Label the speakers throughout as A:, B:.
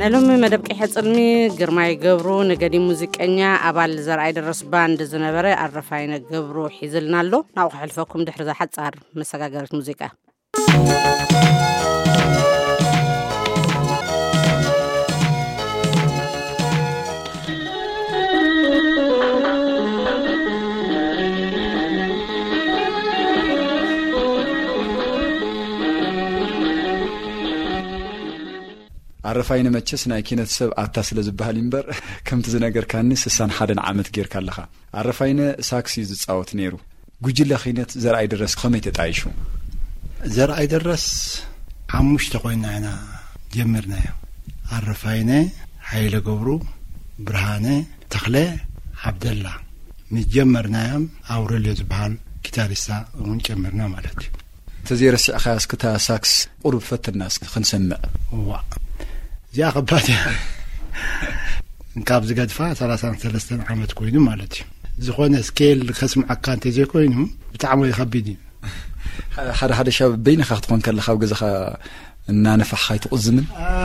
A: علومي مدبكي حصلمي غرماي غبرو نغدي موزيقኛ አባል ዘርአይ ደረስ ባንድ ዝነበረ አረፋይነ ገብሩ ሒዝልናሎ ናው xልፈኩም ድሕር ዘሐጻር መሰጋገረት ሙዚቃ
B: عرفاينه مچس ናይ ኪነት ሰብ አታስለ ዝበሃል ይምበር ከምት ዝነገር ካኒ 61 ዓመት ጌርካ ኣለኻ عرفاينه ሳክሲ ዝጻወት ነይሩ ጉጅለ ኺነት ዘርአይ ደረስ ከመይ ተጣይሹ
C: ዘርአይ ደረስ ሓሙሽተ ኮይና ጀመርናዮ عرفاينه ኃይለ ገብሩ ብርሃነ ተኽለ ዓብደላ ምጀመርናዮም አውረልዮ ዝበሃል ጊታሪስታ እውን ጨመርና ማለት እዩ
B: ተዘይረስዕ ኻስክታ ሳክስ ቁርብ ፈትናስ ክንሰምዕ
C: ዋ ያ ኸባድ እንካብ ዝገድፋ 33 ዓመት ኮይኑ ማለት እዩ ዝኾነ ስኬል ከስምዓካ እንተ ዘይኮይኑ ብጣዕሚ ይኸቢድ እዩ
B: ሓደ ሻብ በይንኻ ክትኮን ከለኻ ገዛኻ እናነፋሕ ኻይትቕዝምን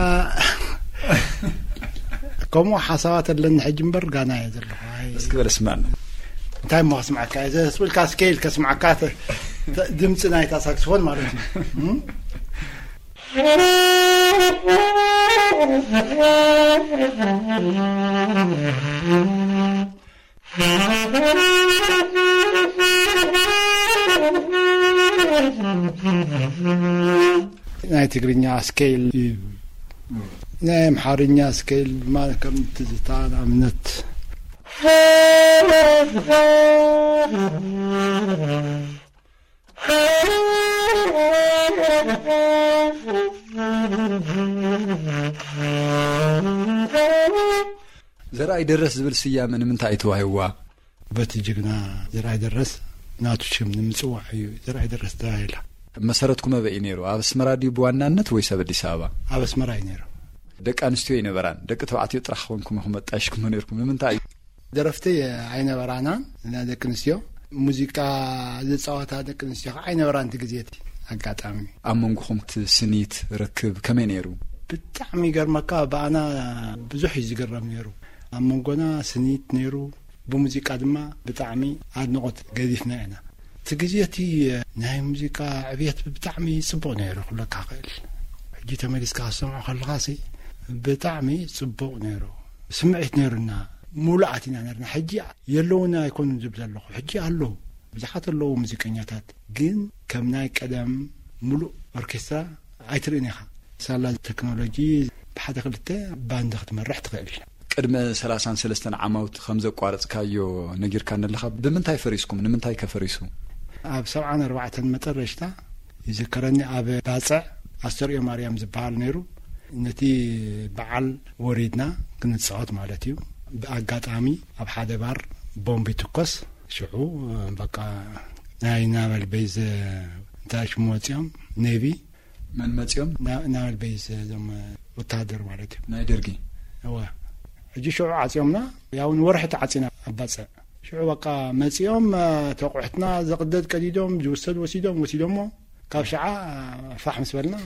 C: ከምኡ ሓሳባት ኣለኒ ሕጂ እምበር ጋና እየ ዘለኹ
B: እስኪ በለ ስማዕና
C: እንታይ ሞ ከስምዓካ እዘ ስብልካ ስኬል ከስምዓካ ድምፂ ናይታ ሳክስፎን ማለት እዩ ናይ ትግርኛ ስኬል ናይ አምሓርኛ ስኬል ማለት ከም ትዝታ ናምነት
B: ዘርአይ ደረስ ዝብል ስያመ ንምንታይ ተዋሂዋ
C: በትጅግና ዘርአይ ደረስ ናቱሽም ንምጽዋዕ እዩ ዘርአይ ደረስ ተባሂላ
B: መሰረትኩም በይ ነይሩ ኣብ አስመራ ዲ በዋናነት ወይ ሰብ አዲስ አበባ
C: ኣብ አስመራ ነይሩ
B: ደቂ አንስትዮ ይነበራን ደቂ ተባዕትዮ ጥራሕ ኮንኩም መጣሽኩም ነይርኩም ንምንታይ
C: ደረፍቲ አይነበራና እና ደቂ አንስትዮ ሙዚቃ ዝጻወታ ደቂ አንስትዮ አይነበራን ትግዜት አጋጣሚ
B: አመንኩም ስኒት ረክብ ከመይ ነይሩ
C: ብጣዕሚ ገርመካ ባና ብዙሕ ይዝገረም ነይሩ አመንጎና ስኒት ነይሩ በሙዚቃ ድማ ብጣዕሚ አድንቆት ገዲፍና ኢና ትግዜቲ ናይ ሙዚቃ ዕብየት ብጣዕሚ ጽቡቕ ነይሩ ኩለካ ኸል ሕጂ ተመሊስካ ሰምዖ ከለኻሲ ብጣዕሚ ጽቡቕ ነይሩ ስምዒት ነይሩና ሙሉኣትና ነርና ሕጂ የለውና ይኮኑ ዝብል ኣለኹ ሕጂ ኣሎ ብዙሓት ኣለዉ ሙዚቀኛታት ግን ከም ናይ ቀደም ሙሉእ ኦርኬስትራ ኣይትርእን ኢኻ ሳላ ቴክኖሎጂ ብሓደ ክልተ ባንድ ክትመርሕ ትኽእል
B: ቅድመ 33 ዓመት ከም ዘቋረጽካዮ ነጊርካ ነለኻ ብምንታይ ፈሪስኩም ንምንታይ ከፈሪሱ
C: ኣብ 74 መጠረሽታ ይዝከረኒ ኣብ ባጽዕ አስተርዮ ማርያም ዝበሃል ነይሩ ነቲ በዓል ወሪድና ክንጻወት ማለት እዩ በአጋጣሚ ኣብ ሓደ ባር ቦምቢ ትኮስ ሽዑ በቃ ናይ ናበል ቤዝ ታች ሞጽዮም ኔቪ
B: መን መጽዮም
C: ናበል ቤዝ ዘም ወታደር ማለት እዩ
B: ናይ ደርጊ
C: አዋ ሕጂ ሽዑ ዓጽዮምና ያውን ወርሕት ዓጽና አባጽዕ ሽዑ በቃ መጽዮም ተቆሕትና ዘቅደድ ቀዲዶም ዝወሰድ ወሲዶሞ ካብ ሸዓ ፋሕም ስበልና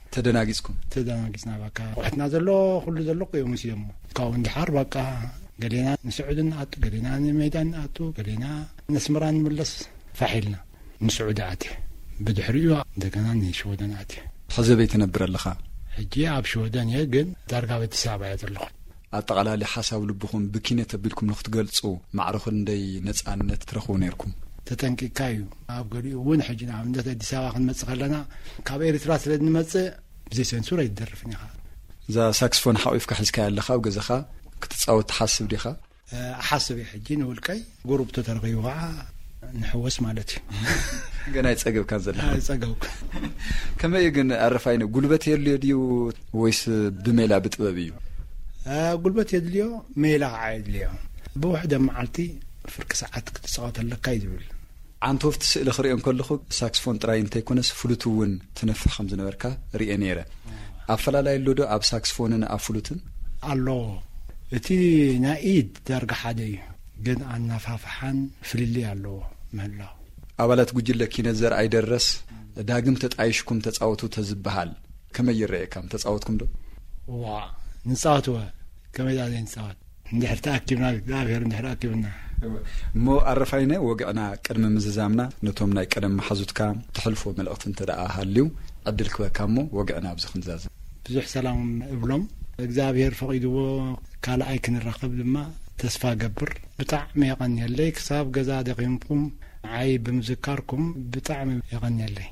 C: ተደናጊጽና በቃ ቆሕትና ዘሎ ሁሉ ዘሎ ቆዮም ወሲዶሞ ካው እንድሓር በቃ ገሌና ንስዑድን አጡ ገሌና ንሜዳን አጡ ገሌና ንስምራን ምለስ ፋሒልና ንስዑድ አቲ ብድሕሪኡ እንደገና ንሽወደን አቲ
B: ኸዘበይ ተነብር ኣለኻ
C: ሕጂ ኣብ ሽወደን እየ ግን ዳርጋ ቤተሰብ እየ ዘለኹ
B: አጠቃላሊ ሓሳብ ልብኹም ብኪነት ተቢልኩም ንኽትገልጹ ማዕረኹን እንደይ ነጻነት ትረኽቡ ነይርኩም
C: ተጠንቂካ እዩ ኣብ ገሊኡ እውን ሕጂ ንኣብነት አዲስ ኣበባ ክንመጽእ ከለና ካብ ኤርትራ ስለ ንመጽእ ብዘይ ሴንሱር ኣይትደርፍን ኢኻ
B: እዛ ሳክስፎን ሓቂፍካ ሒዝካያ ኣለኻ ኣብ ገዛኻ ክትጻወት ትሓስብ ዲኻ
C: ኣሓስብ እየ ሕጂ ንውልቀይ ጉሩብቶ ተረኺቡ ከዓ ንሕወስ ማለት እዩ
B: ገና ይጸገብካ ዘለኻ
C: ይጸገብካ
B: ከመይ ግን አረፋይነ ጉልበት የድልዮ ድዩ ወይስ ብሜላ ብጥበብ እዩ
C: ጉልበት የድልዮ ሜላ ከዓ የድልዮ ብውሕደ መዓልቲ ፍርቂ ሰዓት ክትጻወት ኣለካ ይዝብል
B: ዓንቶፍቲ ስእሊ ክሪኦ ከለኹ ሳክስፎን ጥራይ እንተይኮነስ ፍሉት እውን ትነፍሕ ከም ዝነበርካ ርኤ ነይረ ኣፈላላይ ኣሎ ዶ ኣብ ሳክስፎንን ኣብ ፍሉትን
C: ኣሎ እቲ ናይ ኢድ ዳርጋ ሓደ እዩ ግን ኣናፋፍሓን ፍልልይ ኣለዎ ምህላው
B: ኣባላት ጉጅለ ኪነት ዘርአይ ደረስ ዳግም ተጣይሽኩም ተጻወቱ ተዝብሃል ከመይ ይረአየካም ተጻወትኩም ዶ
C: ዋ نصاتوا كما إذا نصات ندحر تأكلنا غير ندحر أكلنا
B: مو عرفاينه وقعنا قدم مززامنا نتوم ناي قدم حزوتك تحلفو ملقت انت دقا هاليو عدلك كامو وقعنا بزخ نزاز
C: بزح سلام ابلوم እግዚአብሔር ፈቂድዎ ካልኣይ ክንረኸብ ድማ ተስፋ ገብር ብጣዕሚ የቀንየለይ ክሳብ ገዛ ደቂምኩም ዓይ ብምዝካርኩም ብጣዕሚ የቀንየለይ